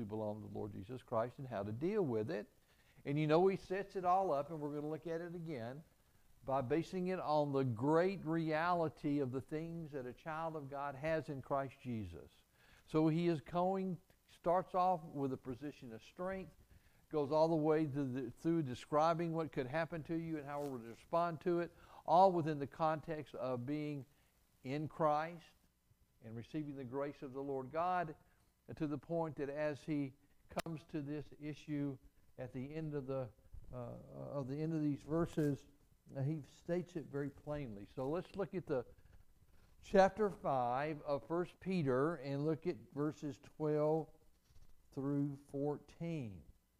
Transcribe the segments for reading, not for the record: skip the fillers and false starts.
who belong to the Lord Jesus Christ and how to deal with it. And you know, he sets it all up, and we're going to look at it again, by basing it on the great reality of the things that a child of God has in Christ Jesus. So he is starts off with a position of strength, goes all the way through describing what could happen to you and how we're to respond to it, all within the context of being in Christ and receiving the grace of the Lord God, and to the point that as he comes to this issue at the end of these verses, he states it very plainly. So let's look at the chapter 5 of 1 Peter and look at verses 12 through 14.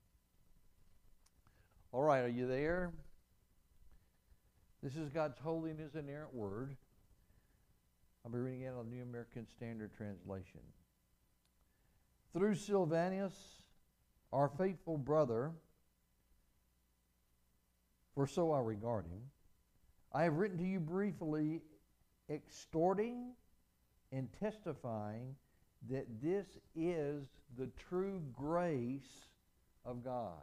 All right, are you there? This is God's holy and his inerrant word. I'll be reading it out of the New American Standard Translation. Through Silvanus, our faithful brother, for so I regard him, I have written to you briefly, exhorting and testifying that this is the true grace of God.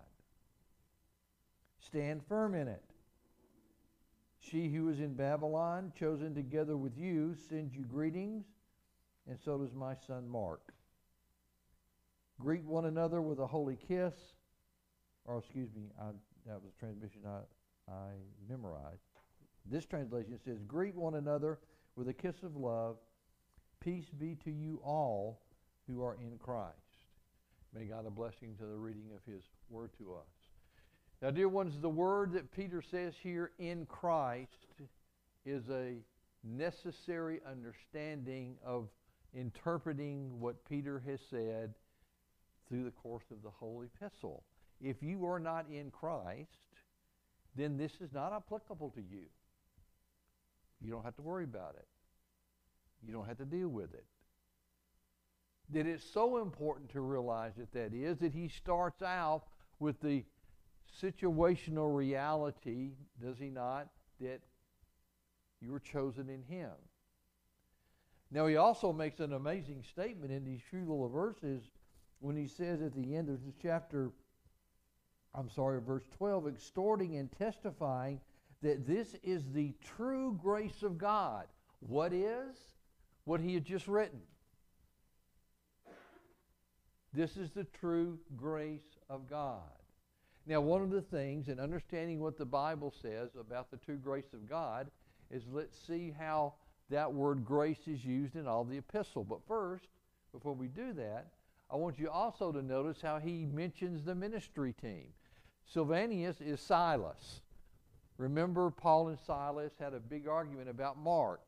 Stand firm in it. She who is in Babylon, chosen together with you, sends you greetings, and so does my son Mark. Greet one another with a holy kiss. Or excuse me, that was a transmission I memorized. This translation says, greet one another with a kiss of love. Peace be to you all who are in Christ. May God a blessing to the reading of his word to us. Now, dear ones, the word that Peter says here, in Christ, is a necessary understanding of interpreting what Peter has said through the course of the whole epistle. If you are not in Christ, then this is not applicable to you. You don't have to worry about it. You don't have to deal with it. That it's so important to realize that is that he starts out with the situational reality, does he not, that you were chosen in him. Now he also makes an amazing statement in these few little verses when he says at the end of this verse 12, exhorting and testifying that this is the true grace of God. What is? What he had just written. This is the true grace of God. Now, one of the things in understanding what the Bible says about the true grace of God is let's see how that word grace is used in all the epistle. But first, before we do that, I want you also to notice how he mentions the ministry team. Silvanus is Silas. Remember, Paul and Silas had a big argument about Mark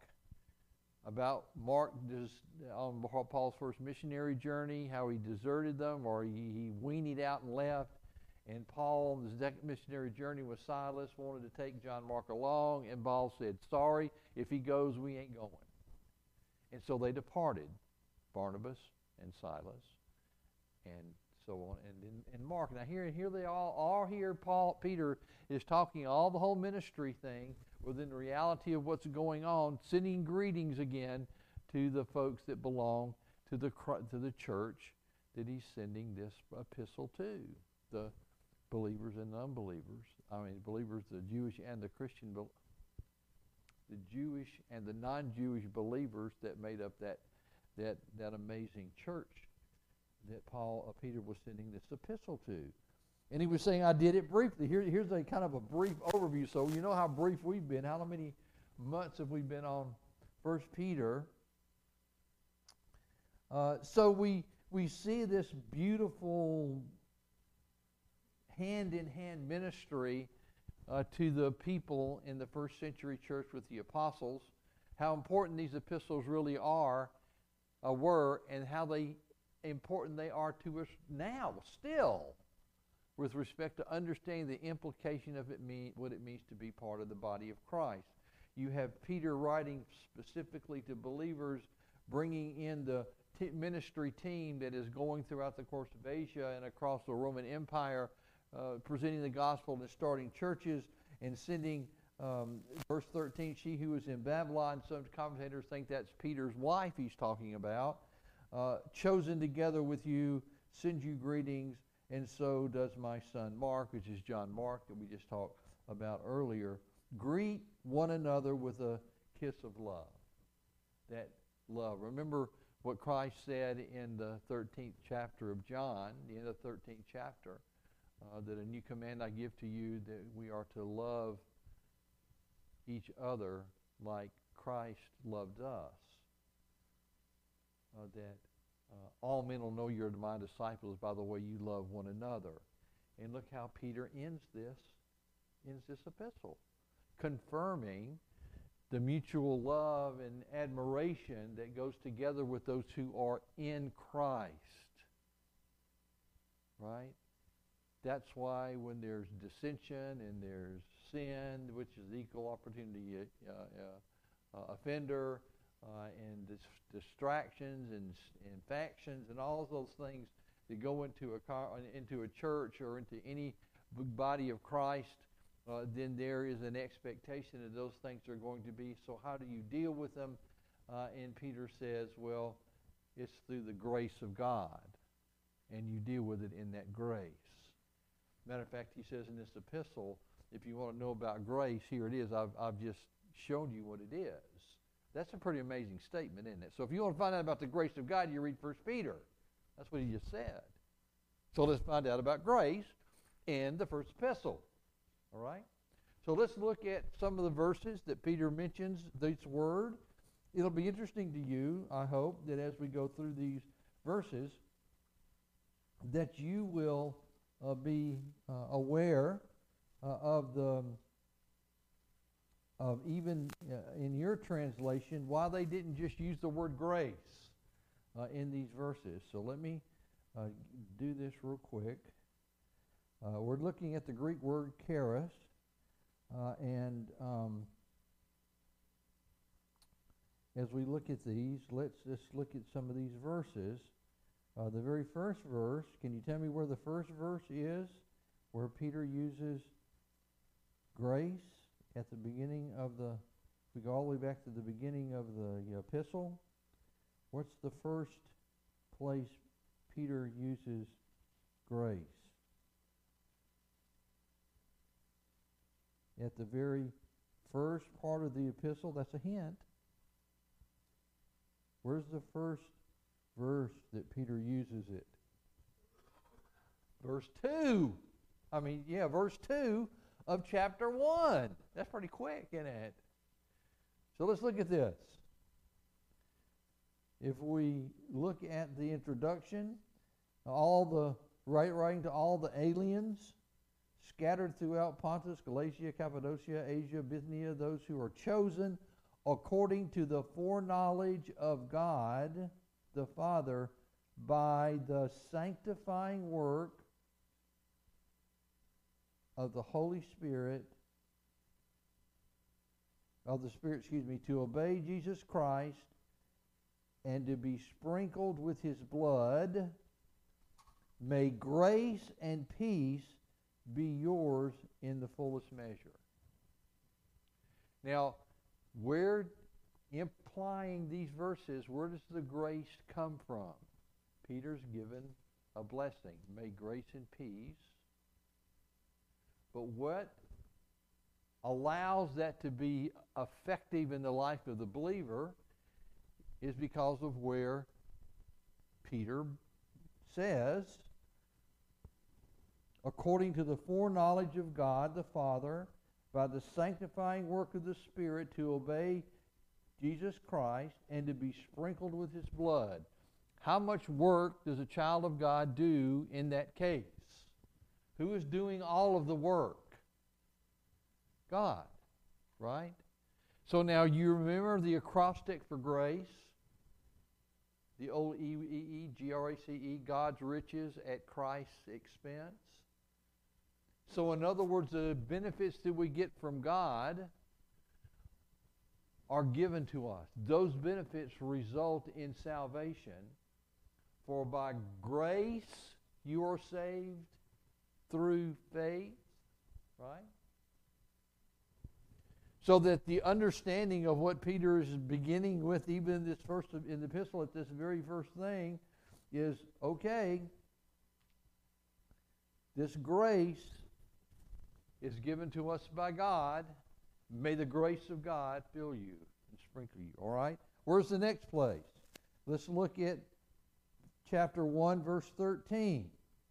on Paul's first missionary journey, how he deserted them or he weaned out and left. And Paul, on the second missionary journey with Silas, wanted to take John Mark along, and Paul said, sorry, if he goes, we ain't going. And so they departed, Barnabas and Silas, and so on, and Mark. Now here they all are here. Peter is talking all the whole ministry thing within the reality of what's going on, sending greetings again to the folks that belong to the church that he's sending this epistle to, the believers and the unbelievers. Believers, the Jewish and the Christian, the Jewish and the non-Jewish believers that made up that amazing church that Peter was sending this epistle to. And he was saying, I did it briefly. Here's a kind of a brief overview. So you know how brief we've been. How many months have we been on 1 Peter? So we see this beautiful hand-in-hand ministry to the people in the first century church with the apostles, how important these epistles really were, and how important they are to us now, still, with respect to understanding the implication of what it means to be part of the body of Christ. You have Peter writing specifically to believers, bringing in the ministry team that is going throughout the course of Asia and across the Roman Empire, presenting the gospel and starting churches, and sending, verse 13, she who is in Babylon. Some commentators think that's Peter's wife he's talking about. Chosen together with you, sends you greetings, and so does my son Mark, which is John Mark that we just talked about earlier. Greet one another with a kiss of love. That love. Remember what Christ said in the 13th chapter of John, the end of the 13th chapter, that a new command I give to you, that we are to love each other like Christ loved us. That all men will know you're my disciples by the way you love one another. And look how Peter ends this epistle, confirming the mutual love and admiration that goes together with those who are in Christ. Right? That's why when there's dissension and there's sin, which is equal opportunity offender, and distractions and factions and all of those things that go into a church or into any body of Christ, then there is an expectation that those things are going to be. So how do you deal with them? And Peter says, well, it's through the grace of God, and you deal with it in that grace. Matter of fact, he says in this epistle, if you want to know about grace, here it is. I've just shown you what it is. That's a pretty amazing statement, isn't it? So if you want to find out about the grace of God, you read 1 Peter. That's what he just said. So let's find out about grace in the first epistle. All right? So let's look at some of the verses that Peter mentions this word. It'll be interesting to you, I hope, that as we go through these verses, that you will be aware of even in your translation why they didn't just use the word grace in these verses. So let me do this real quick. We're looking at the Greek word charis, and as we look at these, let's just look at some of these verses. The very first verse, can you tell me where the first verse is, where Peter uses grace at the beginning of we go all the way back to the beginning of the epistle? What's the first place Peter uses grace? At the very first part of the epistle, that's a hint. Where's the first verse that Peter uses it? Verse 2. Verse 2 of chapter 1. That's pretty quick, isn't it? So let's look at this. If we look at the introduction, writing to all the aliens scattered throughout Pontus, Galatia, Cappadocia, Asia, Bithynia, those who are chosen according to the foreknowledge of God the Father by the sanctifying work of the Holy Spirit, to obey Jesus Christ and to be sprinkled with his blood. May grace and peace be yours in the fullest measure. Now, where implying these verses, where does the grace come from? Peter's given a blessing. May grace and peace. But what allows that to be effective in the life of the believer is because of where Peter says, according to the foreknowledge of God the Father, by the sanctifying work of the Spirit, to obey Jesus Christ and to be sprinkled with his blood. How much work does a child of God do in that case? Who is doing all of the work? God, right? So now you remember the acrostic for grace, the old G-R-A-C-E, God's riches at Christ's expense. So in other words, the benefits that we get from God are given to us. Those benefits result in salvation. For by grace you are saved through faith, right? So that the understanding of what Peter is beginning with, even in the epistle, at this very first thing, is okay. This grace is given to us by God. May the grace of God fill you and sprinkle you. All right? Where's the next place? Let's look at chapter 1, verse 13.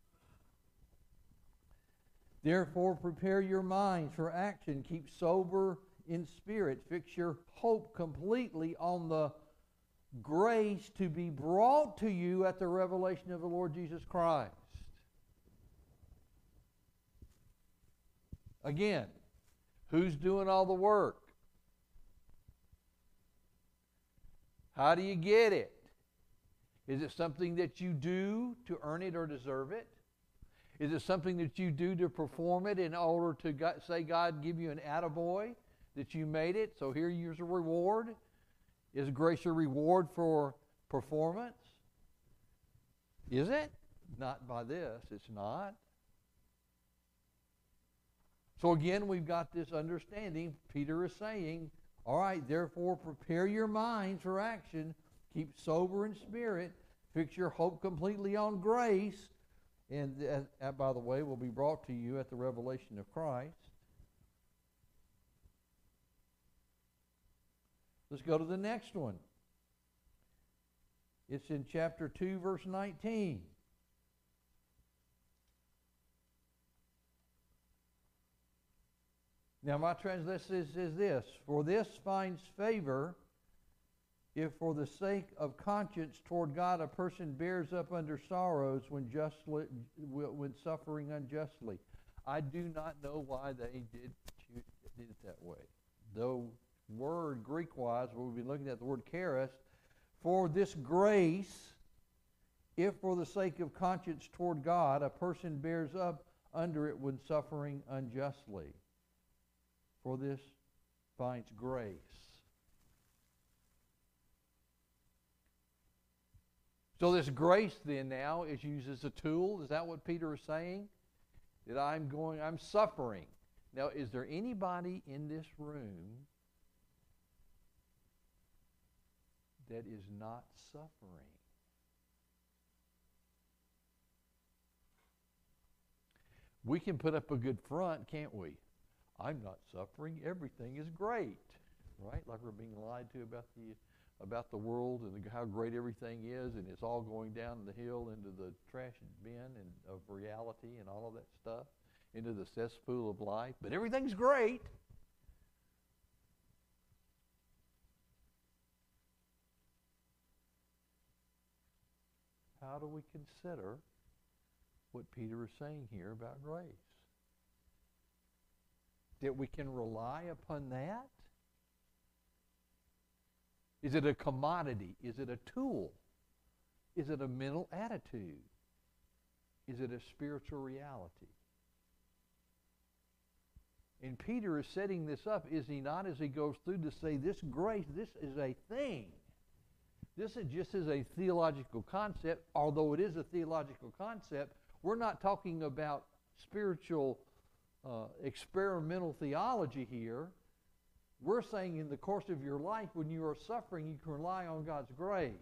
Therefore, prepare your minds for action. Keep sober in spirit. Fix your hope completely on the grace to be brought to you at the revelation of the Lord Jesus Christ. Again, who's doing all the work? How do you get it? Is it something that you do to earn it or deserve it? Is it something that you do to perform it in order to say God give you an attaboy that you made it, so here's a reward? Is grace a reward for performance? Is it? Not by this, it's not. So again, we've got this understanding. Peter is saying, all right, therefore prepare your minds for action. Keep sober in spirit. Fix your hope completely on grace. And that, by the way, will be brought to you at the revelation of Christ. Let's go to the next one. It's in chapter 2, verse 19. Now, my translation says this: for this finds favor if for the sake of conscience toward God a person bears up under sorrows when suffering unjustly. I do not know why they did it that way. Though word, Greek-wise, we'll be looking at the word charis, for this grace, if for the sake of conscience toward God a person bears up under it when suffering unjustly. For this finds grace. So this grace then now is used as a tool. Is that what Peter is saying? That I'm suffering. Now, is there anybody in this room that is not suffering? We can put up a good front, can't we? I'm not suffering. Everything is great, right? Like we're being lied to about the world and how great everything is, and it's all going down the hill into the trash bin and of reality and all of that stuff, into the cesspool of life. But everything's great. How do we consider what Peter is saying here about grace? That we can rely upon that? Is it a commodity? Is it a tool? Is it a mental attitude? Is it a spiritual reality? And Peter is setting this up, is he not, as he goes through to say this grace, this is a thing. This is just as a theological concept, although it is a theological concept. We're not talking about spiritual experimental theology here. We're saying in the course of your life, when you are suffering, you can rely on God's grace.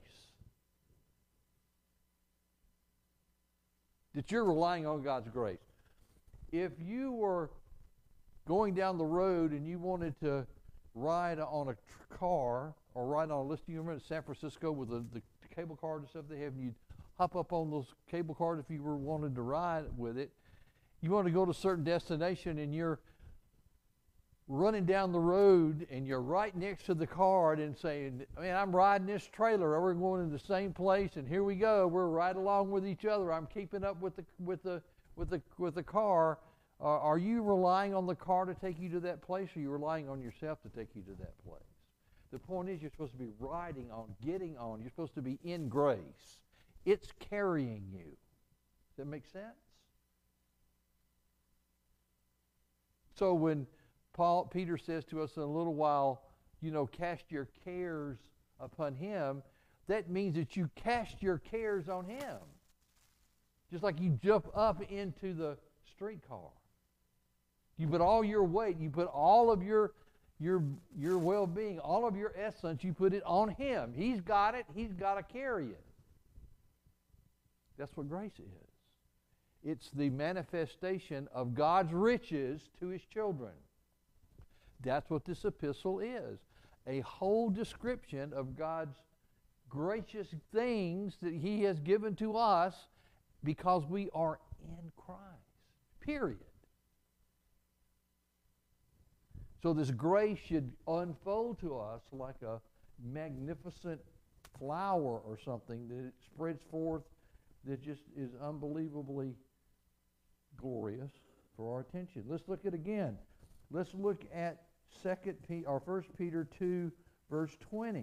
That you're relying on God's grace. If you were going down the road and you wanted to ride on a car or ride on a list, you remember in San Francisco with the cable cars and stuff they have, and you'd hop up on those cable cars if you were wanted to ride with it. You want to go to a certain destination and you're running down the road and you're right next to the card and saying, man, I'm riding this trailer, or we're going to the same place, and here we go, we're right along with each other, I'm keeping up with the car. Are you relying on the car to take you to that place, or are you relying on yourself to take you to that place? The point is, you're supposed to be riding on, getting on, you're supposed to be in grace. It's carrying you. Does that make sense? So when Peter says to us in a little while, cast your cares upon him, that means that you cast your cares on him. Just like you jump up into the streetcar. You put all your weight, you put all of your well-being, all of your essence, you put it on him. He's got it, he's got to carry it. That's what grace is. It's the manifestation of God's riches to His children. That's what this epistle is. A whole description of God's gracious things that He has given to us because we are in Christ. Period. So this grace should unfold to us like a magnificent flower or something that it spreads forth that just is unbelievably glorious for our attention. Let's look at it again. Let's look at 1 Peter 2, verse 20.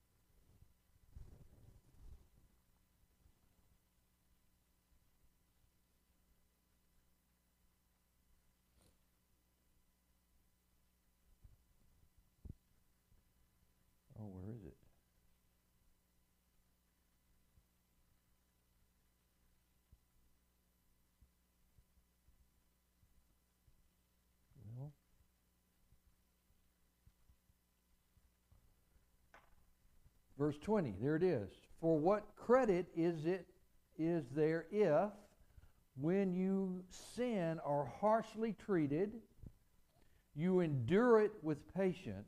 Oh, where is it? Well, verse 20, there it is. For what credit is there if, when you sin are harshly treated, you endure it with patience?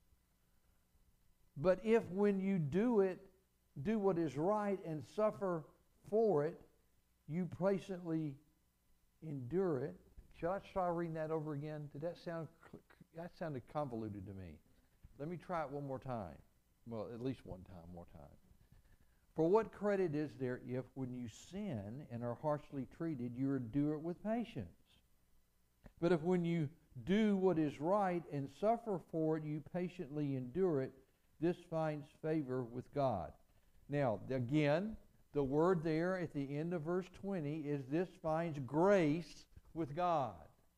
But if when you do what is right and suffer for it, you patiently endure it. Shall I try reading that over again? That sounded convoluted to me. Let me try it one more time. Well, at least one more time. For what credit is there if when you sin and are harshly treated, you endure it with patience? But if when you do what is right and suffer for it, you patiently endure it, this finds favor with God. Now, again, the word there at the end of verse 20 is this finds grace with God.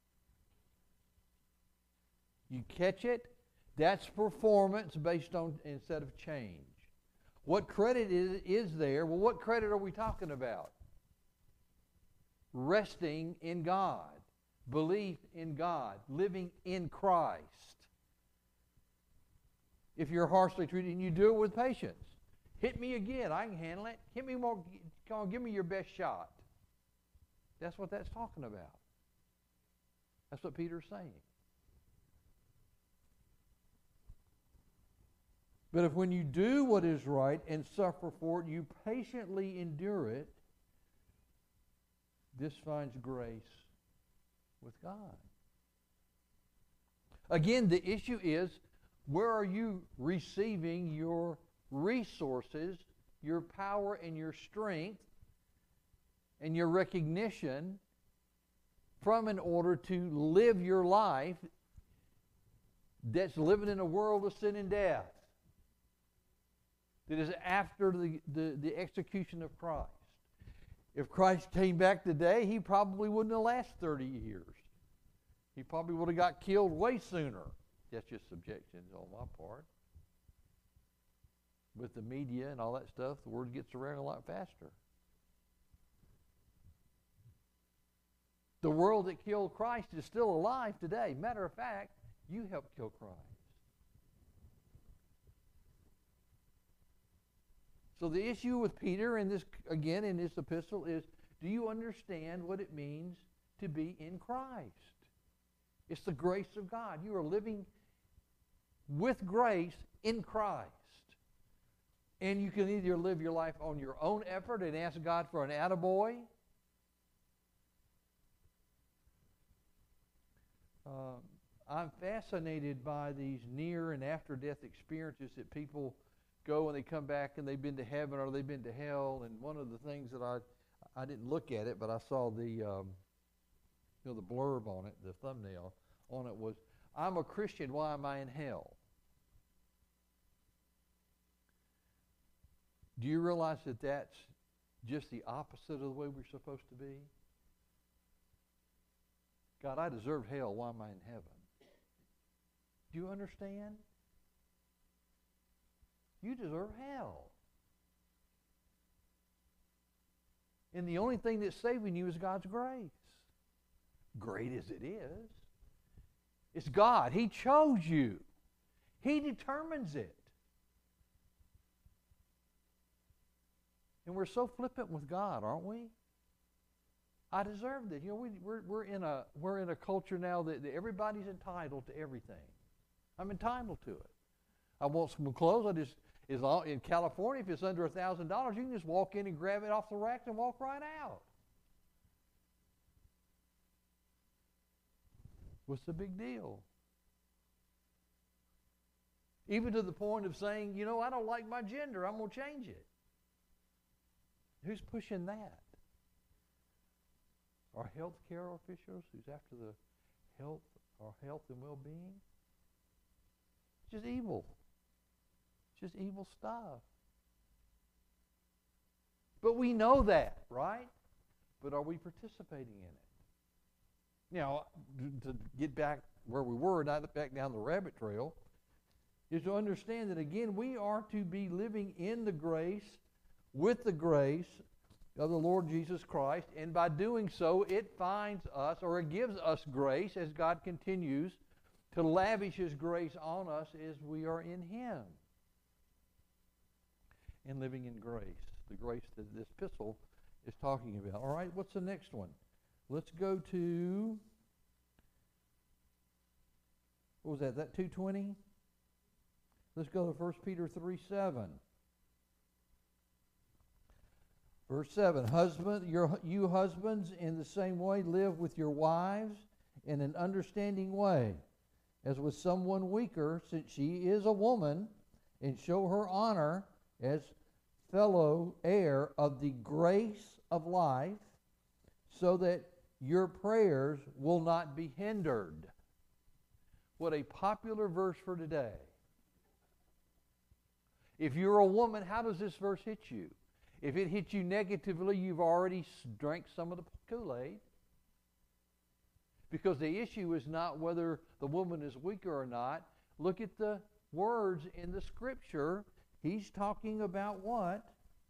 You catch it? That's performance based on instead of change. What credit is there? Well, what credit are we talking about? Resting in God, belief in God, living in Christ. If you're harshly treated and you do it with patience. Hit me again, I can handle it. Hit me more, come on, give me your best shot. That's what that's talking about. That's what Peter's saying. But if when you do what is right and suffer for it, you patiently endure it, this finds grace with God. Again, the issue is, where are you receiving your resources, your power and your strength, and your recognition from in order to live your life that's living in a world of sin and death, that is after the execution of Christ? If Christ came back today, He probably wouldn't have lasted 30 years. He probably would have got killed way sooner. That's just subjections on my part. With the media and all that stuff, the word gets around a lot faster. The world that killed Christ is still alive today. Matter of fact, you helped kill Christ. So the issue with Peter in this epistle is, do you understand what it means to be in Christ? It's the grace of God. You are living with grace in Christ. And you can either live your life on your own effort and ask God for an attaboy. I'm fascinated by these near and after death experiences that people go and they come back and they've been to heaven or they've been to hell. And one of the things that I didn't look at it, but I saw the blurb on it, the thumbnail on it was, I'm a Christian, why am I in hell? Do you realize that that's just the opposite of the way we're supposed to be? God, I deserve hell, why am I in heaven? Do you understand? You deserve hell. And the only thing that's saving you is God's grace. Great as it is. It's God. He chose you. He determines it. And we're so flippant with God, aren't we? I deserve this. You know, we're in a culture now that everybody's entitled to everything. I'm entitled to it. I want some clothes. In California, if it's under $1,000, you can just walk in and grab it off the rack and walk right out. What's the big deal? Even to the point of saying, you know, I don't like my gender, I'm going to change it. Who's pushing that? Our health care officials who's after our health and well-being? It's just evil. It's just evil stuff. But we know that, right? But are we participating in it? Now, to get back where we were, not back down the rabbit trail, is to understand that, again, we are to be living in the grace, with the grace of the Lord Jesus Christ, and by doing so, it finds us, or it gives us grace as God continues to lavish His grace on us as we are in Him. And living in grace, the grace that this epistle is talking about. All right, what's the next one? Let's go to, what was that? That 2:20? Let's go to 1 Peter 3:7. Verse 7, you husbands, in the same way live with your wives in an understanding way, as with someone weaker, since she is a woman, and show her honor as fellow heir of the grace of life, so that your prayers will not be hindered. What a popular verse for today. If you're a woman, how does this verse hit you? If it hits you negatively, you've already drank some of the Kool-Aid. Because the issue is not whether the woman is weaker or not. Look at the words in the Scripture. He's talking about what?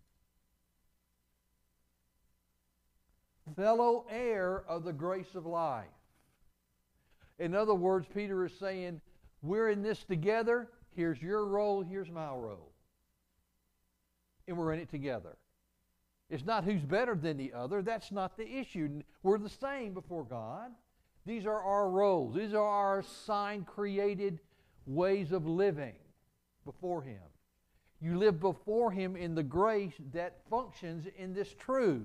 Fellow heir of the grace of life. In other words, Peter is saying, we're in this together. Here's your role, here's my role. And we're in it together. It's not who's better than the other. That's not the issue. We're the same before God. These are our roles. These are our assigned, created ways of living before Him. You live before Him in the grace that functions in this truth.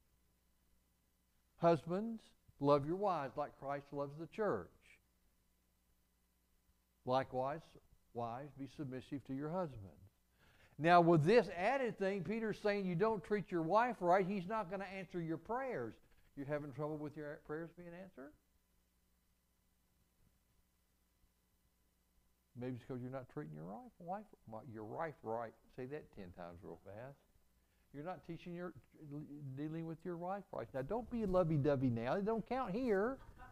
Husbands, love your wives like Christ loves the church. Likewise, wives, be submissive to your husbands. Now, with this added thing, Peter's saying you don't treat your wife right, He's not going to answer your prayers. You're having trouble with your prayers being answered? Maybe it's because you're not treating your wife right. Say that 10 times real fast. You're not dealing with your wife right. Now, don't be lovey-dovey now. It don't count here.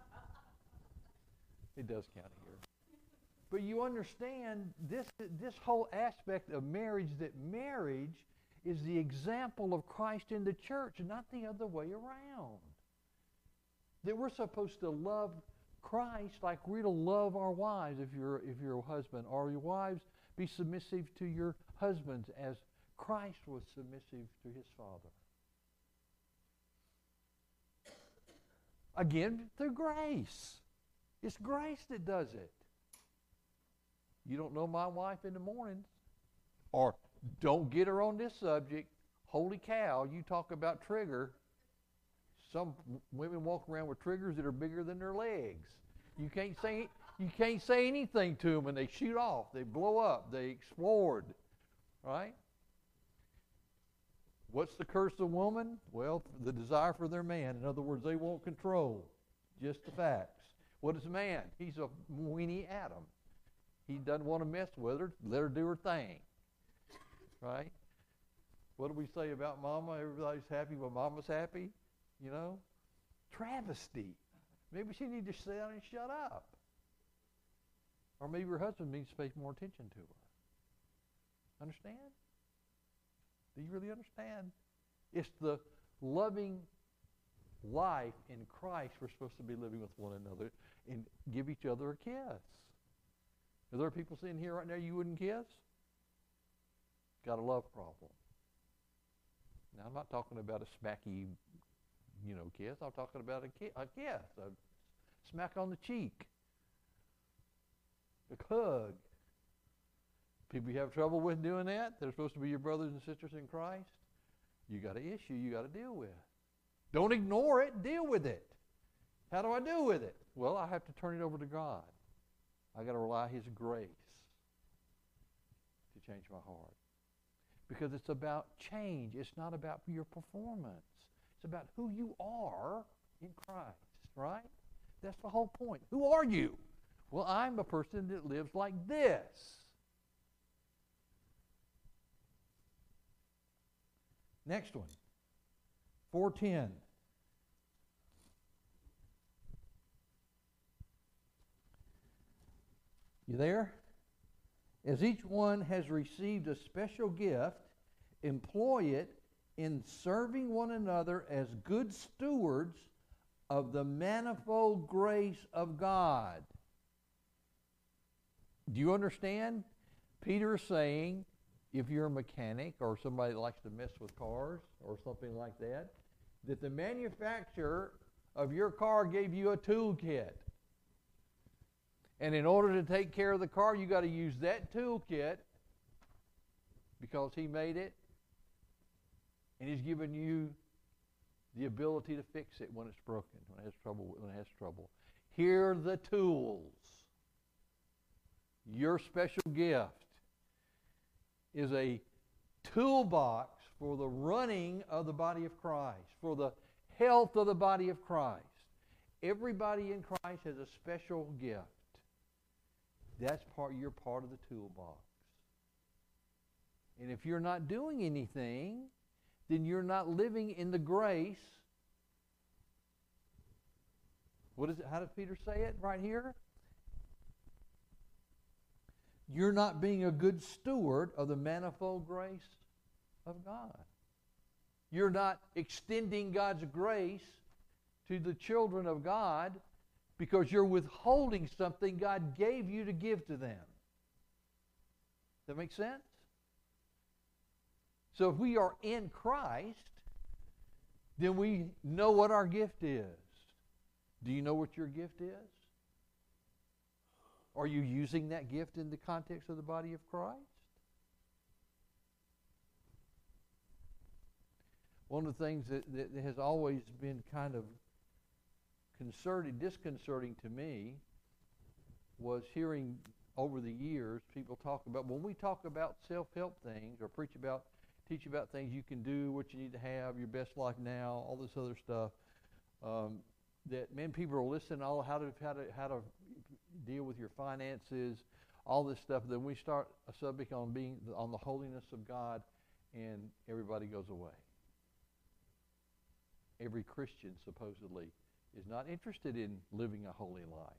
It does count here. But you understand this whole aspect of marriage, that marriage is the example of Christ in the church, not the other way around. That we're supposed to love Christ like we're to love our wives if you're a husband, or your wives be submissive to your husbands as Christ was submissive to His Father. Again, through grace. It's grace that does it. You don't know my wife in the mornings. Or don't get her on this subject. Holy cow, you talk about trigger. Some women walk around with triggers that are bigger than their legs. You can't say anything to them and they shoot off. They blow up. They explode. Right? What's the curse of woman? Well, the desire for their man. In other words, they won't control. Just the facts. What is man? He's a weenie Adam. He doesn't want to mess with her. Let her do her thing. Right? What do we say about mama? Everybody's happy when mama's happy. You know? Travesty. Maybe she needs to sit down and shut up. Or maybe her husband needs to pay more attention to her. Understand? Do you really understand? It's the loving life in Christ we're supposed to be living with one another and give each other a kiss. Are there people sitting here right now you wouldn't kiss? Got a love problem. Now, I'm not talking about a smacky kiss. I'm talking about a kiss, a smack on the cheek, a hug. People you have trouble with doing that, they're supposed to be your brothers and sisters in Christ. You got an issue you got to deal with. Don't ignore it, deal with it. How do I deal with it? Well, I have to turn it over to God. I got to rely on His grace to change my heart. Because it's about change. It's not about your performance. It's about who you are in Christ, right? That's the whole point. Who are you? Well, I'm a person that lives like this. Next one. 4:10. You there? As each one has received a special gift, employ it in serving one another as good stewards of the manifold grace of God. Do you understand? Peter is saying, if you're a mechanic or somebody that likes to mess with cars or something like that, that the manufacturer of your car gave you a toolkit. And in order to take care of the car, you got to use that toolkit because he made it, and he's given you the ability to fix it when it's broken, when it has trouble. Here are the tools. Your special gift is a toolbox for the running of the body of Christ, for the health of the body of Christ. Everybody in Christ has a special gift. You're part of the toolbox. And if you're not doing anything, then you're not living in the grace. What is it? How does Peter say it right here? You're not being a good steward of the manifold grace of God. You're not extending God's grace to the children of God because you're withholding something God gave you to give to them. Does that make sense? So if we are in Christ, then we know what our gift is. Do you know what your gift is? Are you using that gift in the context of the body of Christ? One of the things that has always been kind of disconcerting to me was hearing over the years people talk about, when we talk about self-help things or teach about things you can do, what you need to have, your best life now, all this other stuff, that people are listening all how to deal with your finances, all this stuff. Then we start a subject on the holiness of God, and everybody goes away. Every Christian supposedly is not interested in living a holy life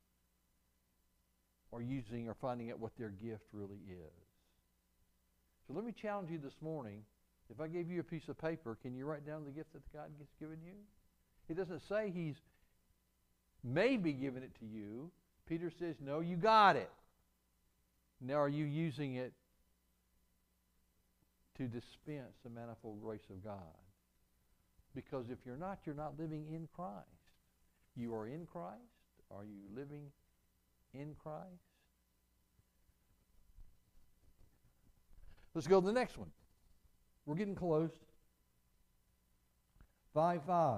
or finding out what their gift really is. So let me challenge you this morning. If I gave you a piece of paper, can you write down the gift that God has given you? He doesn't say He's maybe given it to you. Peter says, no, you got it. Now are you using it to dispense the manifold grace of God? Because if you're not living in Christ. You are in Christ. Are you living in Christ? Let's go to the next one. We're getting close. 5:5.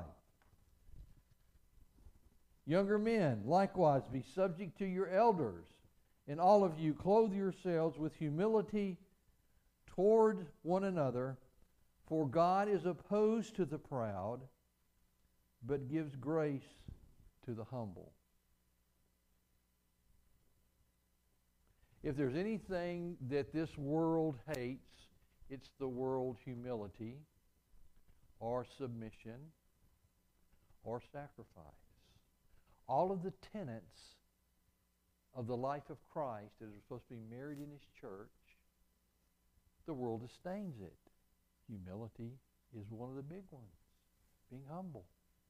Younger men, likewise, be subject to your elders, and all of you clothe yourselves with humility toward one another, for God is opposed to the proud, but gives grace to the humble. If there's anything that this world hates, it's the word humility or submission or sacrifice. All of the tenets of the life of Christ that are supposed to be married in His church, the world disdains it. Humility is one of the big ones. Being humble.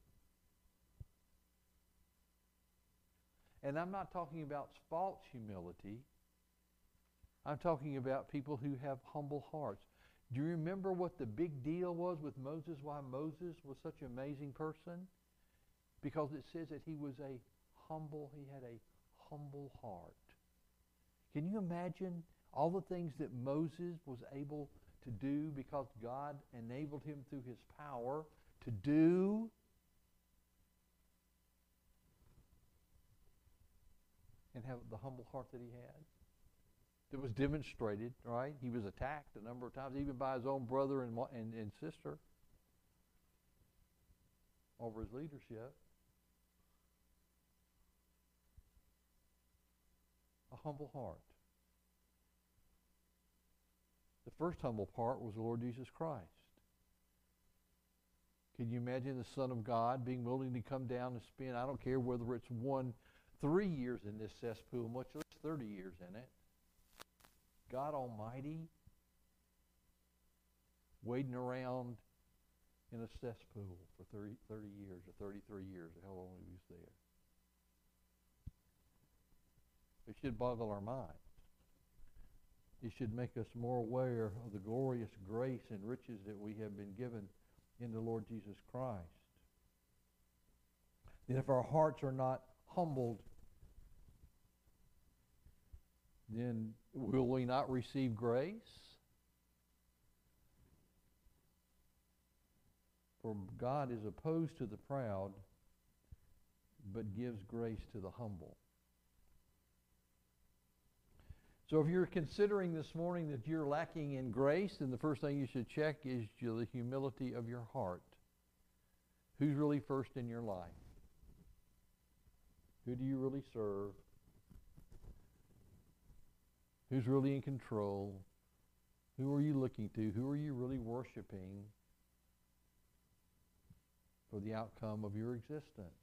And I'm not talking about false humility. I'm talking about people who have humble hearts. Do you remember what the big deal was with Moses, why Moses was such an amazing person? Because it says that he had a humble heart. Can you imagine all the things that Moses was able to do because God enabled him through his power to do? And have the humble heart that he had. That was demonstrated, right? He was attacked a number of times, even by his own brother and sister, over his leadership. A humble heart. The first humble part was the Lord Jesus Christ. Can you imagine the Son of God being willing to come down and spend, I don't care whether it's 3 years in this cesspool, much less 30 years in it. God Almighty wading around in a cesspool for 30 years or 33 years, or how long he was there. It should boggle our minds. It should make us more aware of the glorious grace and riches that we have been given in the Lord Jesus Christ. That if our hearts are not humbled, then will we not receive grace? For God is opposed to the proud, but gives grace to the humble. So if you're considering this morning that you're lacking in grace, then the first thing you should check is the humility of your heart. Who's really first in your life? Who do you really serve? Who's really in control? Who are you looking to? Who are you really worshiping for the outcome of your existence?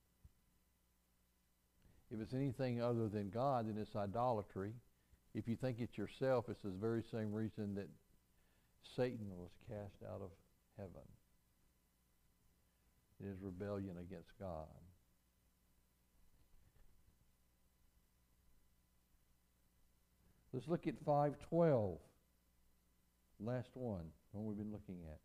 If it's anything other than God, then it's idolatry. If you think it's yourself, it's the very same reason that Satan was cast out of heaven. It is rebellion against God. Let's look at 5:12. Last one we've been looking at.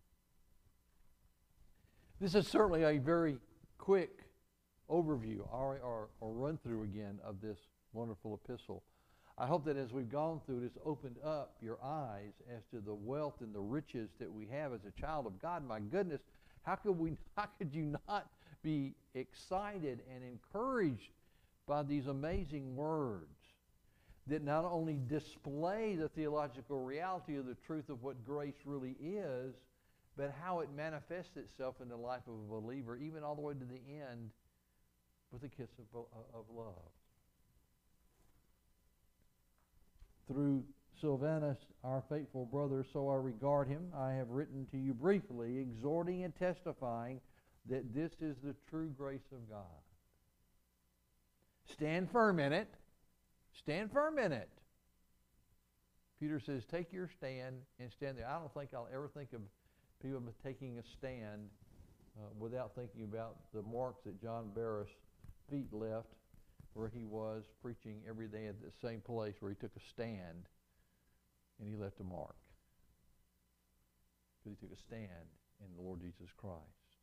This is certainly a very quick overview or run through again of this wonderful epistle. I hope that as we've gone through it, it's opened up your eyes as to the wealth and the riches that we have as a child of God. My goodness, how could you not be excited and encouraged by these amazing words that not only display the theological reality of the truth of what grace really is, but how it manifests itself in the life of a believer, even all the way to the end with a kiss of love. Through Silvanus, our faithful brother, so I regard him, I have written to you briefly, exhorting and testifying that this is the true grace of God. Stand firm in it. Stand firm in it. Peter says, take your stand and stand there. I don't think I'll ever think of people taking a stand without thinking about the marks that John Barris' feet left where he was preaching every day at the same place where he took a stand and he left a mark. Because he took a stand in the Lord Jesus Christ.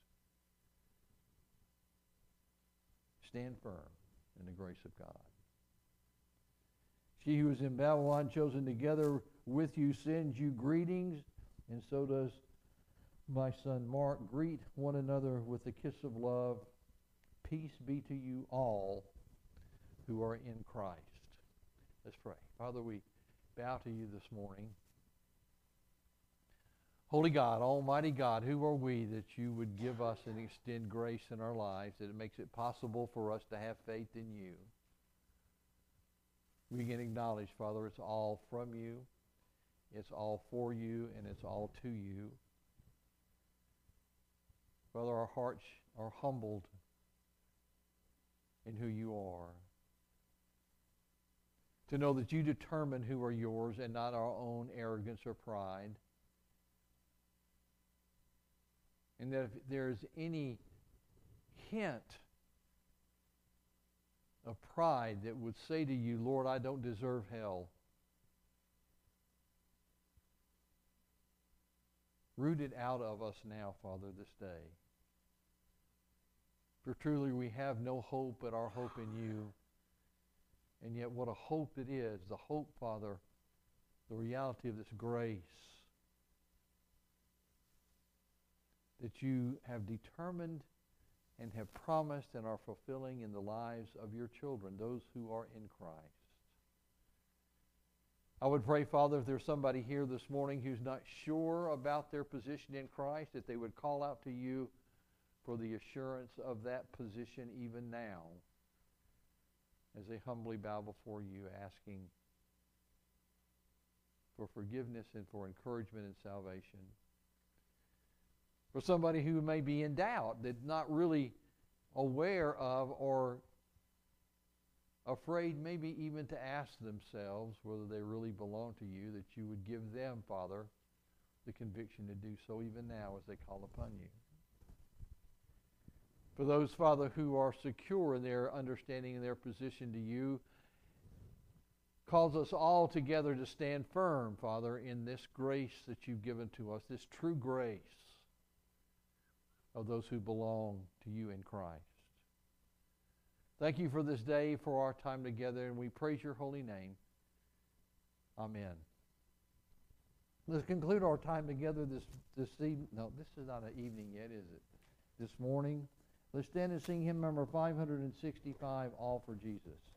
Stand firm in the grace of God. She who is in Babylon, chosen together with you, sends you greetings, and so does my son Mark. Greet one another with a kiss of love. Peace be to you all who are in Christ. Let's pray. Father, we bow to you this morning. Holy God, Almighty God, who are we that you would give us and extend grace in our lives, that it makes it possible for us to have faith in you? We can acknowledge, Father, it's all from you, it's all for you, and it's all to you. Father, our hearts are humbled in who you are. To know that you determine who are yours and not our own arrogance or pride. And that if there's any hint of pride that would say to you, Lord, I don't deserve hell, rooted out of us now, Father, this day. For truly we have no hope but our hope in you. And yet what a hope it is, the hope, Father, the reality of this grace that you have determined and have promised and are fulfilling in the lives of your children, those who are in Christ. I would pray, Father, if there's somebody here this morning who's not sure about their position in Christ, that they would call out to you for the assurance of that position even now, as they humbly bow before you, asking for forgiveness and for encouragement and salvation. For somebody who may be in doubt, that's not really aware of or afraid maybe even to ask themselves whether they really belong to you, that you would give them, Father, the conviction to do so even now as they call upon you. For those, Father, who are secure in their understanding and their position to you, calls us all together to stand firm, Father, in this grace that you've given to us, this true grace of those who belong to you in Christ. Thank you for this day, for our time together, and we praise your holy name. Amen. Let's conclude our time together this evening. No, this is not an evening yet, is it? This morning. Let's stand and sing hymn number 565, All for Jesus.